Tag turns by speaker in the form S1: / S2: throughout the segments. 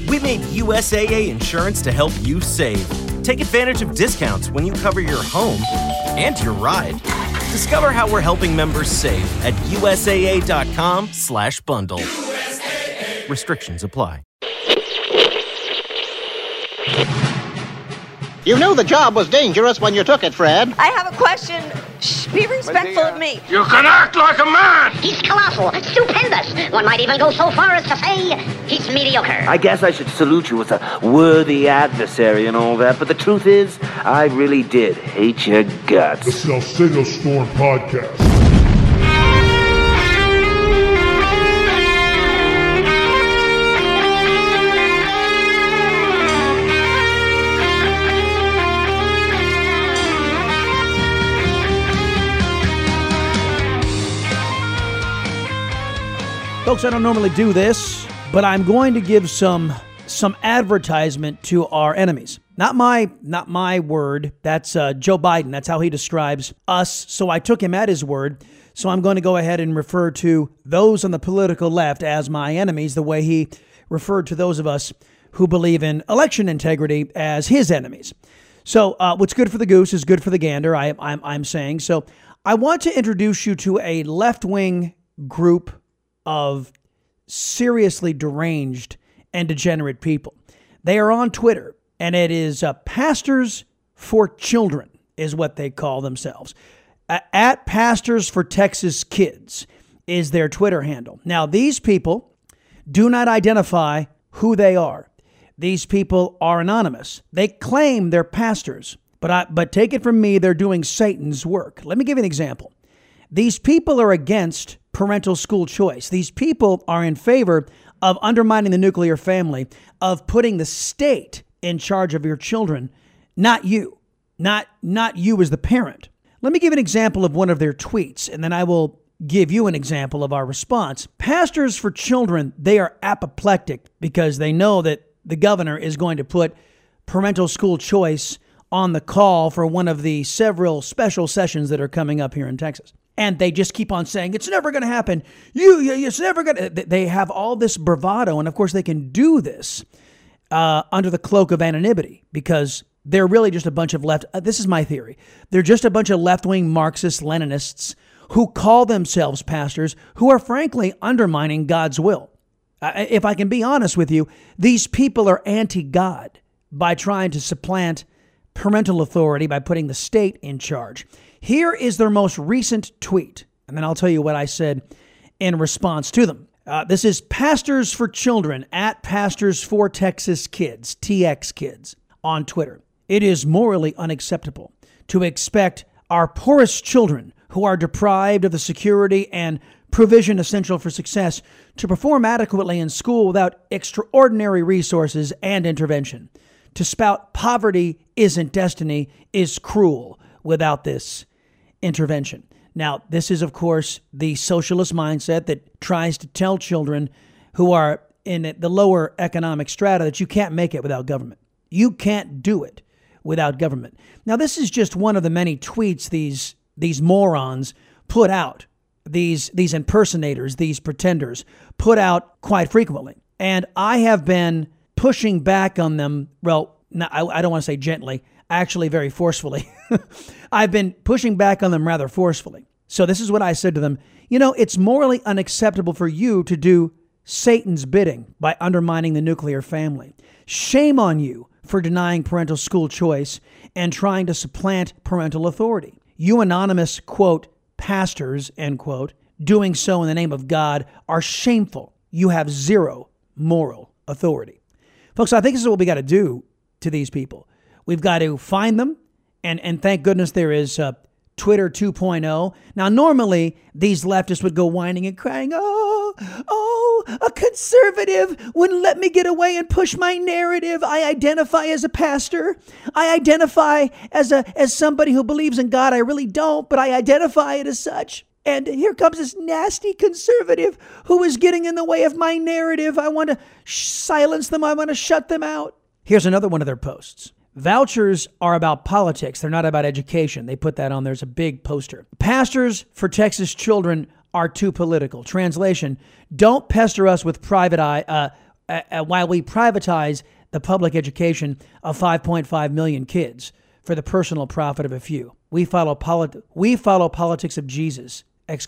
S1: We made USAA Insurance to help you save. Take advantage of discounts when you cover your home and your ride. Discover how we're helping members save at USAA.com/bundle. USAA. Restrictions apply.
S2: You knew the job was dangerous when you took it, Fred.
S3: I have a question. Shh, be respectful of me.
S4: You can act like a man!
S5: He's colossal, stupendous. One might even go so far as to say he's mediocre.
S6: I guess I should salute you as a worthy adversary and all that, but the truth is, I really did hate your guts.
S7: It's the Salcedo Storm Podcast.
S8: Folks, I don't normally do this, but I'm going to give some advertisement to our enemies. Not my word. That's Joe Biden. That's how he describes us. So I took him at his word. So I'm going to go ahead and refer to those on the political left as my enemies, the way he referred to those of us who believe in election integrity as his enemies. So what's good for the goose is good for the gander, I'm saying. So I want to introduce you to a left-wing group of seriously deranged and degenerate people. They are on Twitter, and it is Pastors for Children is what they call themselves. At Pastors for Texas Kids is their Twitter handle. Now, these people do not identify who they are. These people are anonymous. They claim they're pastors, but take it from me, they're doing Satan's work. Let me give you an example. These people are against parental school choice. These people are in favor of undermining the nuclear family, of putting the state in charge of your children, not you, not you as the parent. Let me give an example of one of their tweets, and then I will give you an example of our response. Pastors for Children, they are apoplectic because they know that the governor is going to put parental school choice on the call for one of the several special sessions that are coming up here in Texas. And they just keep on saying, it's never going to happen. It's never going to. They have all this bravado. And of course, they can do this under the cloak of anonymity because they're really just a bunch of this is my theory. They're just a bunch of left-wing Marxist Leninists who call themselves pastors who are frankly undermining God's will. If I can be honest with you, these people are anti-God by trying to supplant parental authority by putting the state in charge. Here is their most recent tweet, and then I'll tell you what I said in response to them. This is Pastors for Children at Pastors for Texas Kids, TX Kids, on Twitter. It is morally unacceptable to expect our poorest children who are deprived of the security and provision essential for success to perform adequately in school without extraordinary resources and intervention. To spout poverty isn't destiny is cruel without this intervention. Now, this is, of course, the socialist mindset that tries to tell children who are in the lower economic strata that you can't make it without government. You can't do it without government. Now, this is just one of the many tweets these morons put out, these impersonators, these pretenders put out quite frequently. And I have been pushing back on them, well, I don't want to say gently, actually very forcefully. I've been pushing back on them rather forcefully. So this is what I said to them. It's morally unacceptable for you to do Satan's bidding by undermining the nuclear family. Shame on you for denying parental school choice and trying to supplant parental authority. You anonymous, quote, pastors, end quote, doing so in the name of God are shameful. You have zero moral authority. Folks, I think this is what we got to do to these people. We've got to find them, and thank goodness there is Twitter 2.0. Now, normally, these leftists would go whining and crying, a conservative wouldn't let me get away and push my narrative. I identify as a pastor. I identify as somebody who believes in God. I really don't, but I identify it as such. And here comes this nasty conservative who is getting in the way of my narrative. I want to silence them. I want to shut them out. Here's another one of their posts. Vouchers are about politics. They're not about education. They put that on. There's a big poster. Pastors for Texas Children are too political. Translation, don't pester us with private while we privatize the public education of 5.5 million kids for the personal profit of a few. We follow politics of Jesus, !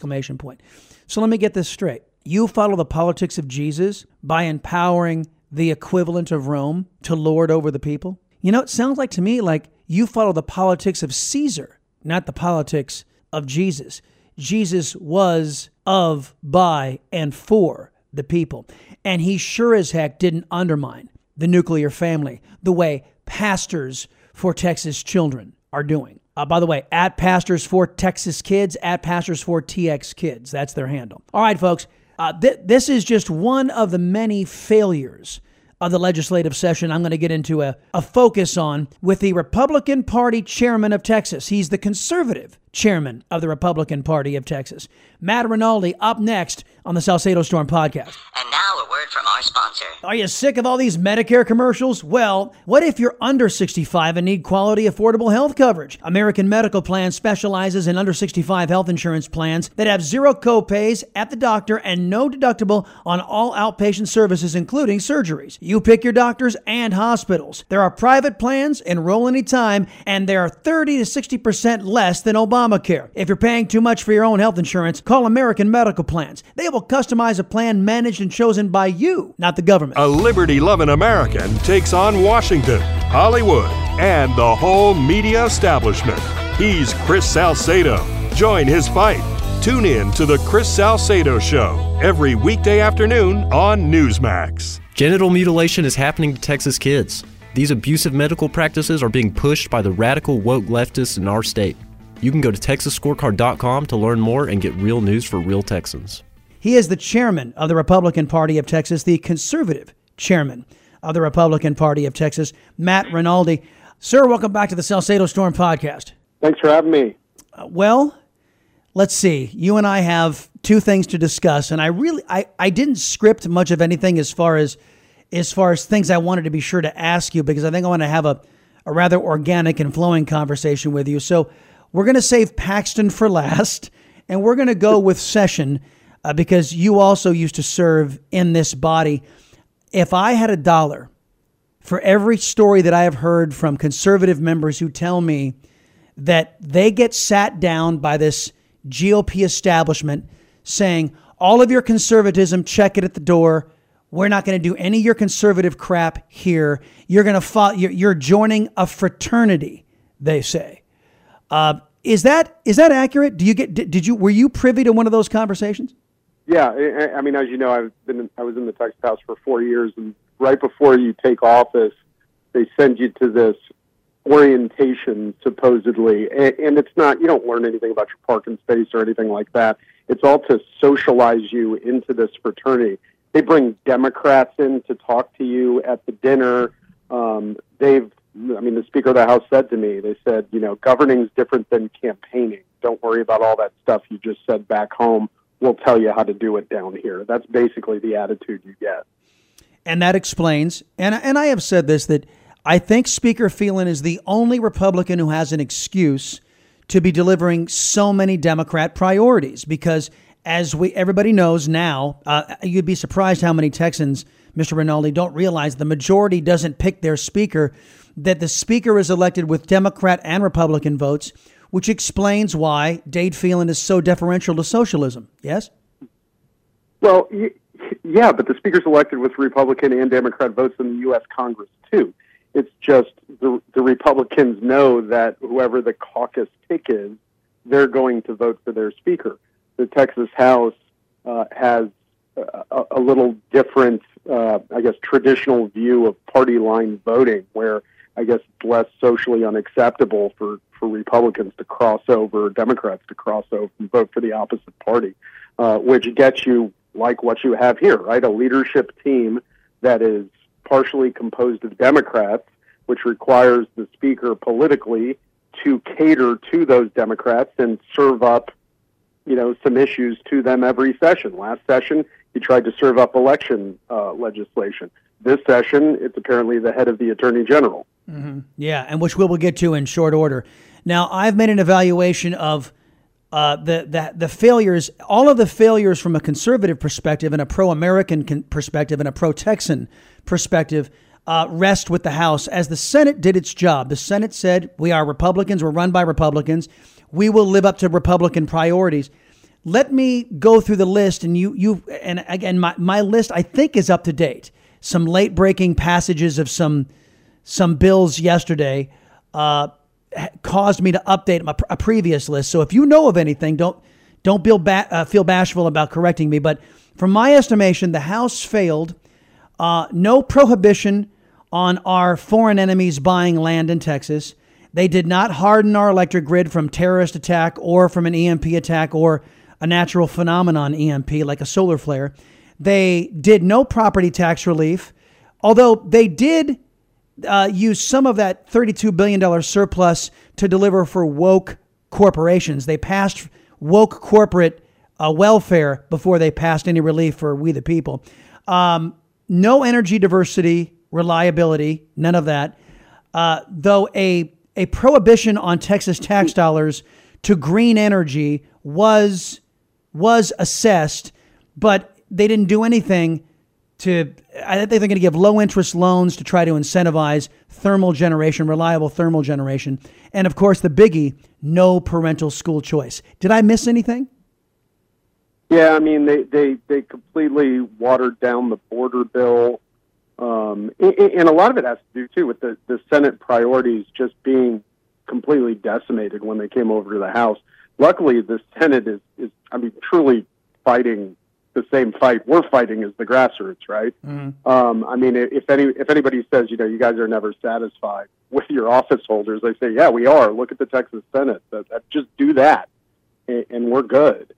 S8: So let me get this straight. You follow the politics of Jesus by empowering the equivalent of Rome to lord over the people? You know, it sounds like to me like you follow the politics of Caesar, not the politics of Jesus. Jesus was of, by, and for the people. And he sure as heck didn't undermine the nuclear family the way pastors for Texas children are doing. By the way, at Pastors for Texas Kids, at Pastors for TX Kids. That's their handle. All right, folks. This is just one of the many failures of the legislative session I'm going to get into a focus on with the Republican Party chairman of Texas. He's the conservative chairman of the Republican Party of Texas. Matt Rinaldi up next on the Salcedo Storm podcast.
S9: And now a word from our sponsor.
S8: Are you sick of all these Medicare commercials? Well, what if you're under 65 and need quality, affordable health coverage? American Medical Plan specializes in under 65 health insurance plans that have zero copays at the doctor and no deductible on all outpatient services, including surgeries. You pick your doctors and hospitals. There are private plans, enroll anytime, and they are 30 to 60% less than Obamacare. If you're paying too much for your own health insurance, call American Medical Plans. They will customize a plan managed and chosen by you, not the government.
S10: A liberty-loving American takes on Washington, Hollywood, and the whole media establishment. He's Chris Salcedo. Join his fight. Tune in to The Chris Salcedo Show every weekday afternoon on Newsmax.
S11: Genital mutilation is happening to Texas kids. These abusive medical practices are being pushed by the radical woke leftists in our state. You can go to TexasScorecard.com to learn more and get real news for real Texans.
S8: He is the chairman of the Republican Party of Texas, the conservative chairman of the Republican Party of Texas, Matt Rinaldi. Sir, welcome back to the Salcedo Storm podcast.
S12: Thanks for having me.
S8: Well, let's see. You and I have two things to discuss, and I didn't script much of anything as far as things I wanted to be sure to ask you, because I think I want to have a rather organic and flowing conversation with you. So we're going to save Paxton for last, and we're going to go with Session because you also used to serve in this body. If I had $1 for every story that I have heard from conservative members who tell me that they get sat down by this GOP establishment saying, all of your conservatism, check it at the door. We're not going to do any of your conservative crap here. You're going to follow. You're joining a fraternity, they say. Is that accurate? Were you privy to one of those conversations?
S12: Yeah, I mean, as you know, I was in the Texas House for 4 years, and right before you take office, they send you to this orientation, supposedly, and it's not, you don't learn anything about your parking space or anything like that. It's all to socialize you into this fraternity. They bring Democrats in to talk to you at the dinner. The Speaker of the House said to me, they said, governing's different than campaigning. Don't worry about all that stuff you just said back home. We'll tell you how to do it down here. That's basically the attitude you get.
S8: And that explains, and I have said this, that I think Speaker Phelan is the only Republican who has an excuse to be delivering so many Democrat priorities, because as everybody knows now, you'd be surprised how many Texans, Mr. Rinaldi, don't realize the majority doesn't pick their speaker, that the speaker is elected with Democrat and Republican votes, which explains why Dade Phelan is so deferential to socialism. Yes?
S12: Well, yeah, but the speaker's elected with Republican and Democrat votes in the U.S. Congress, too. It's just the Republicans know that whoever the caucus pick is, they're going to vote for their speaker. The Texas House has a little different, traditional view of party line voting, where I guess it's less socially unacceptable for Republicans to cross over, Democrats to cross over and vote for the opposite party, which gets you like what you have here, right? A leadership team that is partially composed of Democrats, which requires the speaker politically to cater to those Democrats and serve up, some issues to them every session. Last session, he tried to serve up election legislation. This session, it's apparently the head of the Attorney General. Mm-hmm.
S8: Yeah, and which we will get to in short order. Now, I've made an evaluation of the failures, all of the failures from a conservative perspective and a pro-American perspective and a pro-Texan perspective rest with the House. As the Senate did its job, the Senate said, we are Republicans, we're run by Republicans, we will live up to Republican priorities. Let me go through the list, and and again, my list I think is up to date. Some late breaking passages of some bills yesterday caused me to update a previous list. So if you know of anything, don't feel bashful about correcting me. But from my estimation, the House failed. No prohibition on our foreign enemies buying land in Texas. They did not harden our electric grid from terrorist attack or from an EMP attack or a natural phenomenon EMP like a solar flare. They did no property tax relief, although they did use some of that $32 billion surplus to deliver for woke corporations. They passed woke corporate welfare before they passed any relief for we the people. No energy diversity, reliability, none of that. Though a prohibition on Texas tax dollars to green energy was assessed, but they didn't do anything to, I think they're going to give low interest loans to try to incentivize thermal generation, reliable thermal generation. And of course, the biggie, no parental school choice. Did I miss anything?
S12: Yeah, I mean, they completely watered down the border bill. And a lot of it has to do, too, with the Senate priorities just being completely decimated when they came over to the House. Luckily, the Senate is truly fighting the same fight we're fighting as the grassroots, right? Mm-hmm. I mean, if anybody says, you guys are never satisfied with your office holders, I say, yeah, we are. Look at the Texas Senate. Just do that, and we're good.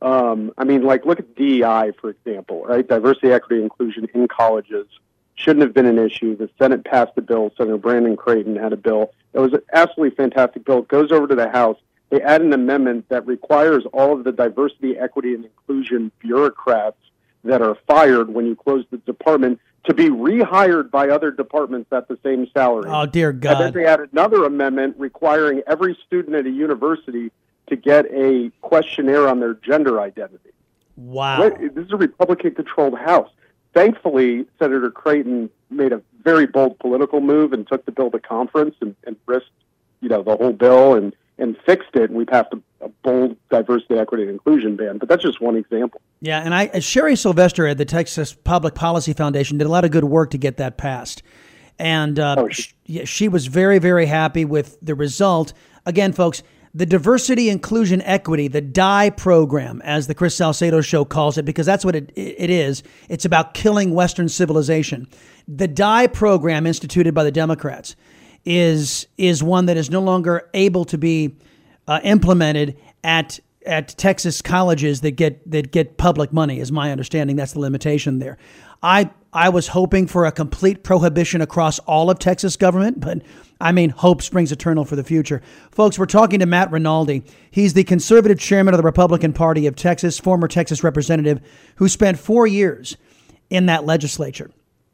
S12: Look at DEI, for example, right? Diversity, equity, inclusion in colleges shouldn't have been an issue. The Senate passed a bill. Senator Brandon Creighton had a bill. It was an absolutely fantastic bill. It goes over to the House. They add an amendment that requires all of the diversity, equity, and inclusion bureaucrats that are fired when you close the department to be rehired by other departments at the same salary.
S8: Oh, dear God.
S12: And then they add another amendment requiring every student at a university to get a questionnaire on their gender identity.
S8: Wow.
S12: This is a Republican-controlled House. Thankfully, Senator Creighton made a very bold political move and took the bill to conference and risked, the whole bill and fixed it. And we passed a bold diversity, equity, and inclusion ban. But that's just one example.
S8: Yeah, and Sherry Sylvester at the Texas Public Policy Foundation did a lot of good work to get that passed. And she was very, very happy with the result. Again, folks, the diversity, inclusion, equity, the DIE program, as the Chris Salcedo Show calls it, because that's what it is. It's about killing Western civilization. The DIE program instituted by the Democrats is one that is no longer able to be implemented at Texas colleges that get public money, is my understanding. That's the limitation there. I was hoping for a complete prohibition across all of Texas government, but hope springs eternal for the future. Folks, we're talking to Matt Rinaldi. He's the conservative chairman of the Republican Party of Texas, former Texas representative who spent 4 years in that legislature.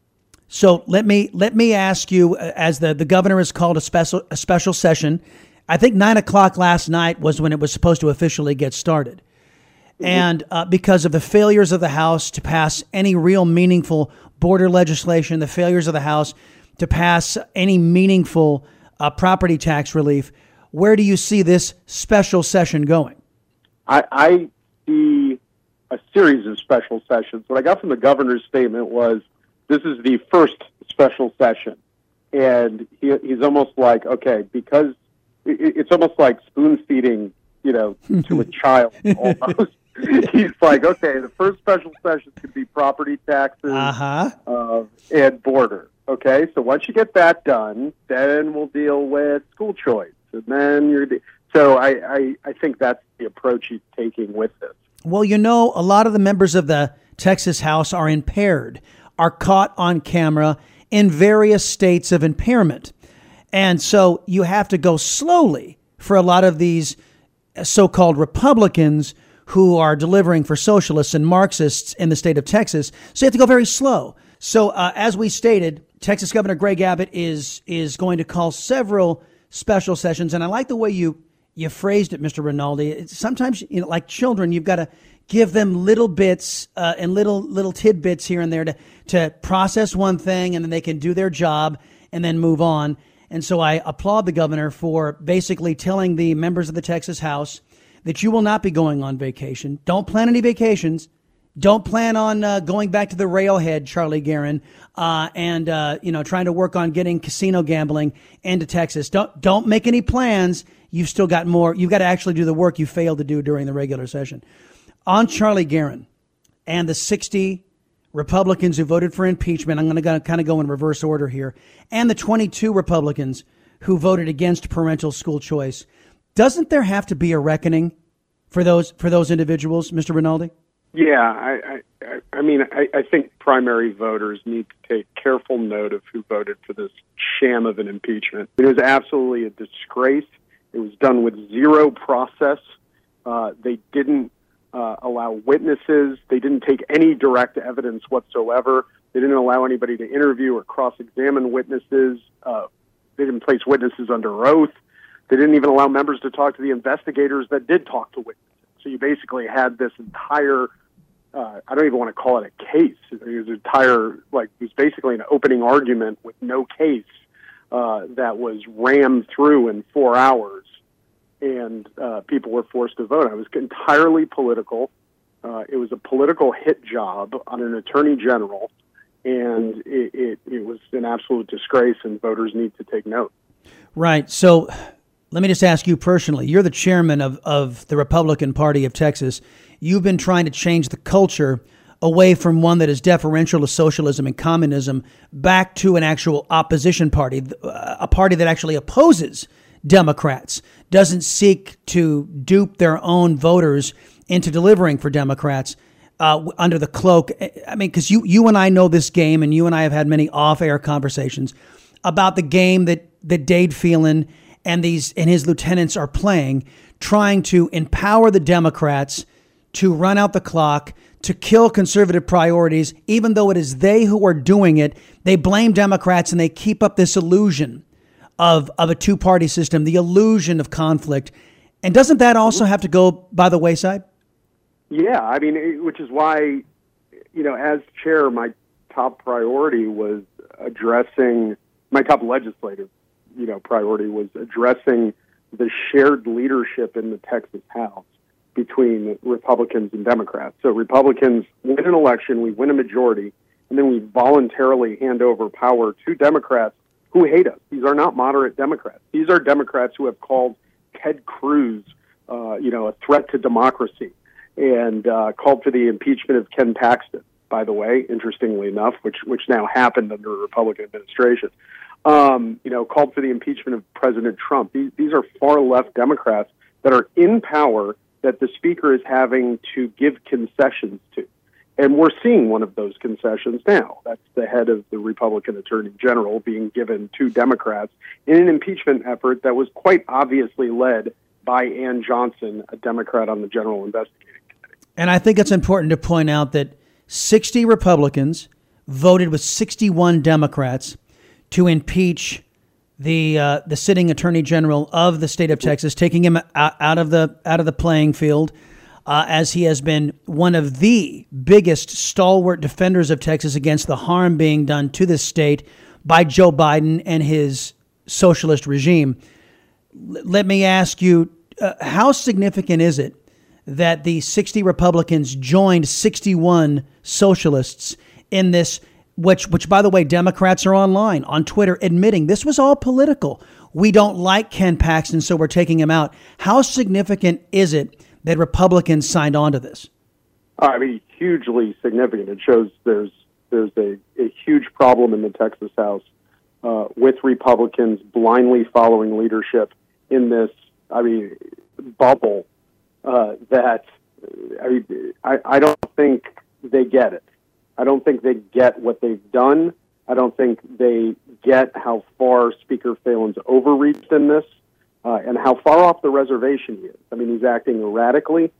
S8: So let me ask you, as the governor has called a special session, I think 9:00 last night was when it was supposed to officially get started. And because of the failures of the House to pass any real meaningful border legislation, the failures of the House to pass any meaningful property tax relief, where do you see this special session going?
S12: I see a series of special sessions. What I got from the governor's statement was, this is the first special session. And he's almost like, okay, because it's almost like spoon feeding, to a child almost. He's like, okay, the first special session could be property taxes and border. Okay, so once you get that done, then we'll deal with school choice. And then so I think that's the approach he's taking with this.
S8: Well, a lot of the members of the Texas House are impaired, are caught on camera in various states of impairment. And so you have to go slowly for a lot of these so-called Republicans who are delivering for socialists and Marxists in the state of Texas. So you have to go very slow. So as we stated, Texas Governor Greg Abbott is going to call several special sessions. And I like the way you you phrased it, Mr. Rinaldi. Sometimes, like children, you've got to give them little bits and little tidbits here and there to process one thing, and then they can do their job and then move on. And so I applaud the governor for basically telling the members of the Texas House that you will not be going on vacation. Don't plan any vacations. Don't plan on going back to the railhead, Charlie Guerin, and trying to work on getting casino gambling into Texas. Don't make any plans. You've still got more. You've got to actually do the work you failed to do during the regular session. On Charlie Guerin and the 60 Republicans who voted for impeachment, I'm going to kind of go in reverse order here, and the 22 Republicans who voted against parental school choice. Doesn't there have to be a reckoning for those individuals, Mr. Rinaldi?
S12: Yeah, I think primary voters need to take careful note of who voted for this sham of an impeachment. It was absolutely a disgrace. It was done with zero process. They didn't allow witnesses. They didn't take any direct evidence whatsoever. They didn't allow anybody to interview or cross-examine witnesses. They didn't place witnesses under oath. They didn't even allow members to talk to the investigators that did talk to witnesses. So you basically had this entire, I don't even want to call it a case. It was basically an opening argument with no case that was rammed through in 4 hours, and people were forced to vote. It was entirely political. It was a political hit job on an attorney general, and it was an absolute disgrace, and voters need to take note.
S8: Right. So let me just ask you personally. You're the chairman of the Republican Party of Texas. You've been trying to change the culture away from one that is deferential to socialism and communism back to an actual opposition party, a party that actually opposes Democrats, doesn't seek to dupe their own voters into delivering for Democrats under the cloak. I mean, because you and I know this game, and you and I have had many off-air conversations about the game that Dade Phelan and his lieutenants are playing, trying to empower the Democrats to run out the clock, to kill conservative priorities. Even though it is they who are doing it, they blame Democrats, and they keep up this illusion of a two-party system, the illusion of conflict. And doesn't that also have to go by the wayside?
S12: Yeah, I mean, which is why, as chair, my top priority was addressing, my top legislative, priority was addressing the shared leadership in the Texas House between Republicans and Democrats. So Republicans win an election, we win a majority, and then we voluntarily hand over power to Democrats who hate us. These are not moderate Democrats. These are Democrats who have called Ted Cruz, a threat to democracy, and called for the impeachment of Ken Paxton, by the way, interestingly enough, which now happened under a Republican administration. Called for the impeachment of President Trump. These are far left Democrats that are in power that the speaker is having to give concessions to. And we're seeing one of those concessions now. That's the head of the Republican Attorney General being given to Democrats in an impeachment effort that was quite obviously led by Ann Johnson, a Democrat on the General Investigating Committee.
S8: And I think it's important to point out that 60 Republicans voted with 61 Democrats to impeach the sitting Attorney General of the state of Texas, taking him out of the playing field, as he has been one of the biggest stalwart defenders of Texas against the harm being done to this state by Joe Biden and his socialist regime. Let me ask you, how significant is it that the 60 Republicans joined 61 socialists in this, which, by the way, Democrats are online, on Twitter, admitting this was all political. We don't like Ken Paxton, so we're taking him out. How significant is it that Republicans signed on to this?
S12: I mean, hugely significant. It shows there's a huge problem in the Texas House with Republicans blindly following leadership in this, bubble that, I don't think they get it. I don't think they get what they've done. I don't think they get how far Speaker Phelan's overreached in this and how far off the reservation he is. I mean, he's acting erratically.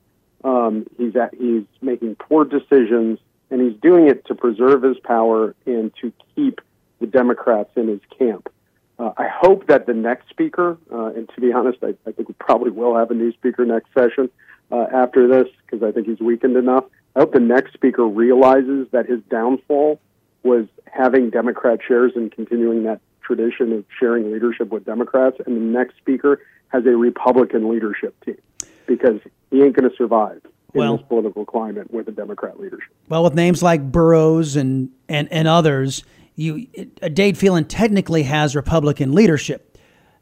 S12: He's making poor decisions, and he's doing it to preserve his power and to keep the Democrats in his camp. I hope that the next speaker, And to be honest, I think we probably will have a new speaker next session after this, because I think he's weakened enough. I hope the next speaker realizes that his downfall was having Democrat chairs and continuing that tradition of sharing leadership with Democrats, and the next speaker has a Republican leadership team, because he ain't going to survive in this political climate with a Democrat leadership.
S8: Well, with names like Burrows and others, Dade Phelan technically has Republican leadership.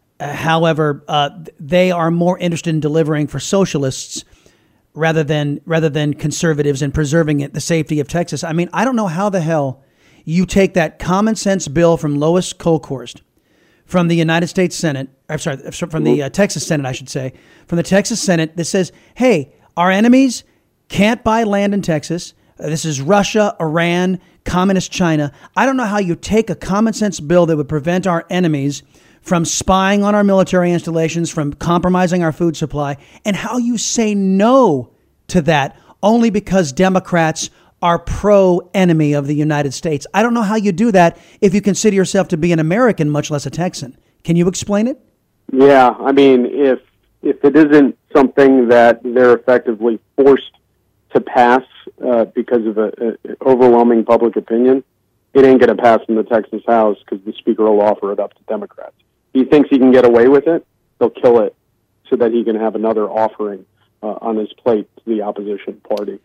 S8: However, they are more interested in delivering for socialists rather than conservatives and preserving the safety of Texas. I mean, I don't know how the hell you take that common sense bill from Lois Kolkhorst from the United States Senate, from the Texas Senate, I should say, from the Texas Senate that says, hey, our enemies can't buy land in Texas. This is Russia, Iran, communist China. I don't know how you take a common sense bill that would prevent our enemies from spying on our military installations, from compromising our food supply, and how you say no to that only because Democrats are pro-enemy of the United States. I don't know how you do that if you consider yourself to be an American, much less a Texan. Can you explain it?
S12: Yeah, I mean, if it isn't something that they're effectively forced to pass because of an overwhelming public opinion, it ain't going to pass in the Texas House because the Speaker will offer it up to Democrats. He thinks he can get away with it, he'll kill it so that he can have another offering on his plate to the opposition party.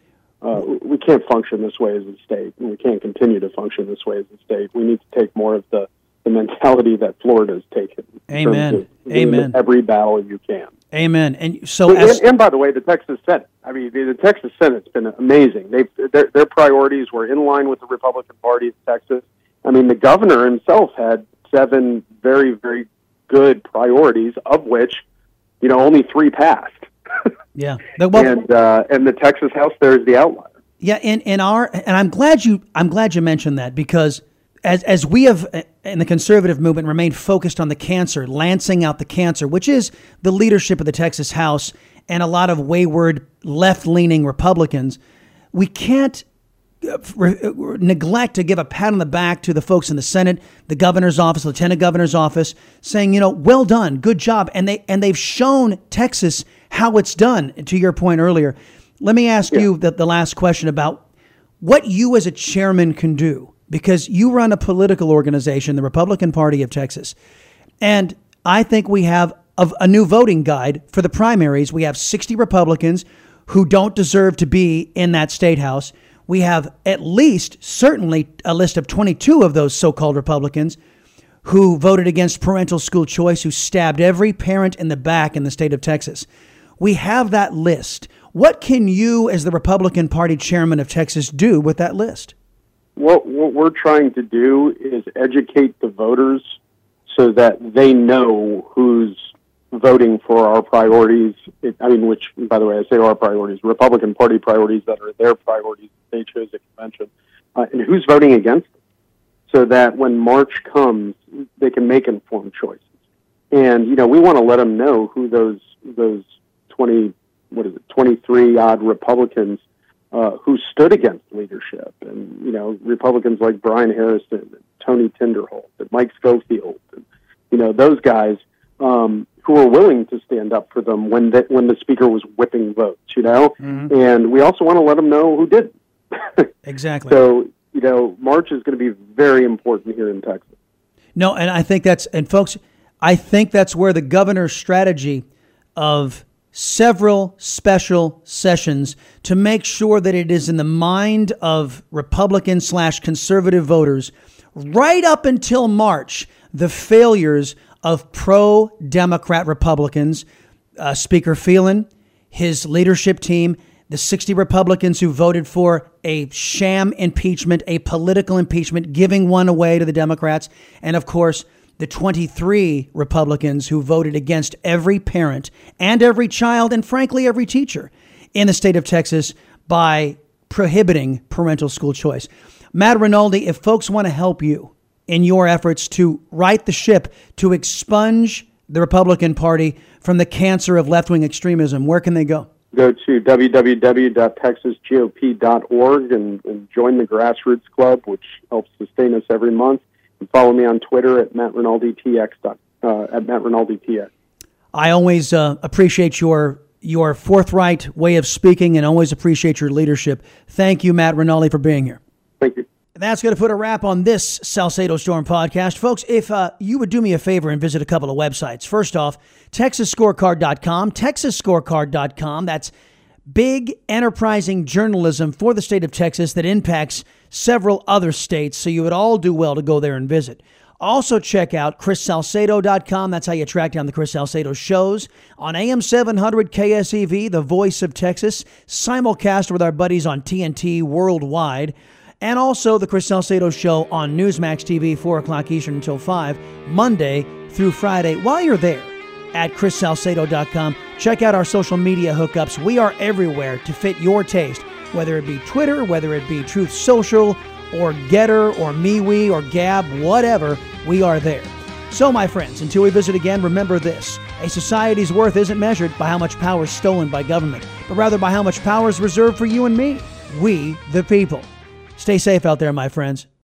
S12: We can't function this way as a state, and we can't continue to function this way as a state. We need to take more of the mentality that Florida's taken.
S8: Amen. Amen.
S12: Every battle you can.
S8: Amen. And so,
S12: and by the way, the Texas Senate. I mean, the Texas Senate's been amazing. Their priorities were in line with the Republican Party in Texas. I mean, the governor himself had 7 very, very good priorities, of which, only 3 passed.
S8: Yeah.
S12: And the Texas House there is the outlier.
S8: Yeah, and I'm glad you mentioned that, because as we have in the conservative movement remained focused on the cancer, lancing out the cancer, which is the leadership of the Texas House and a lot of wayward left-leaning Republicans, we can't neglect to give a pat on the back to the folks in the Senate, the governor's office, lieutenant governor's office, saying, well done, good job. And they've shown Texas how it's done, to your point earlier. Let me ask you the last question about what you as a chairman can do, because you run a political organization, the Republican Party of Texas. And I think we have a new voting guide for the primaries. We have 60 Republicans who don't deserve to be in that state house. We have at least, certainly, a list of 22 of those so-called Republicans who voted against parental school choice, who stabbed every parent in the back in the state of Texas. We have that list. What can you, as the Republican Party chairman of Texas, do with that list?
S12: What we're trying to do is educate the voters so that they know who's voting for our priorities. Which, by the way, I say our priorities, Republican Party priorities that are their priorities they chose at convention, and who's voting against them, so that when March comes, they can make informed choices. And, we want to let them know who those 23 odd Republicans who stood against leadership, and Republicans like Brian Harrison, and Tony Tinderholt, and Mike Schofield, and those guys who were willing to stand up for them when the Speaker was whipping votes.
S8: Mm-hmm.
S12: And we also want to let them know who didn't.
S8: Exactly.
S12: So March is going to be very important here in Texas.
S8: No, and I think folks, I think that's where the governor's strategy of several special sessions to make sure that it is in the mind of Republican/conservative voters right up until March, the failures of pro-Democrat Republicans, Speaker Phelan, his leadership team, the 60 Republicans who voted for a sham impeachment, a political impeachment, giving one away to the Democrats, and of course, the 23 Republicans who voted against every parent and every child and, frankly, every teacher in the state of Texas by prohibiting parental school choice. Matt Rinaldi, if folks want to help you in your efforts to right the ship, to expunge the Republican Party from the cancer of left-wing extremism, where can they go?
S12: Go to www.texasgop.org and join the Grassroots Club, which helps sustain us every month. And follow me on Twitter at Matt Rinaldi TX.
S8: I always appreciate your forthright way of speaking and always appreciate your leadership. Thank you, Matt Rinaldi, for being here.
S12: Thank you.
S8: That's going to put a wrap on this Salcedo Storm podcast. Folks, if you would do me a favor and visit a couple of websites. First off, TexasScorecard.com, TexasScorecard.com. That's big, enterprising journalism for the state of Texas that impacts several other states, so you would all do well to go there and visit. Also check out ChrisSalcedo.com. That's how you track down the Chris Salcedo shows on AM 700 KSEV, the voice of Texas, simulcast with our buddies on TNT worldwide. And also the Chris Salcedo Show on Newsmax TV, 4 o'clock Eastern until 5, Monday through Friday. While you're there at ChrisSalcedo.com, check out our social media hookups. We are everywhere to fit your taste, whether it be Twitter, whether it be Truth Social, or Getter, or MeWe, or Gab, whatever, we are there. So, my friends, until we visit again, remember this. A society's worth isn't measured by how much power is stolen by government, but rather by how much power is reserved for you and me, we the people. Stay safe out there, my friends.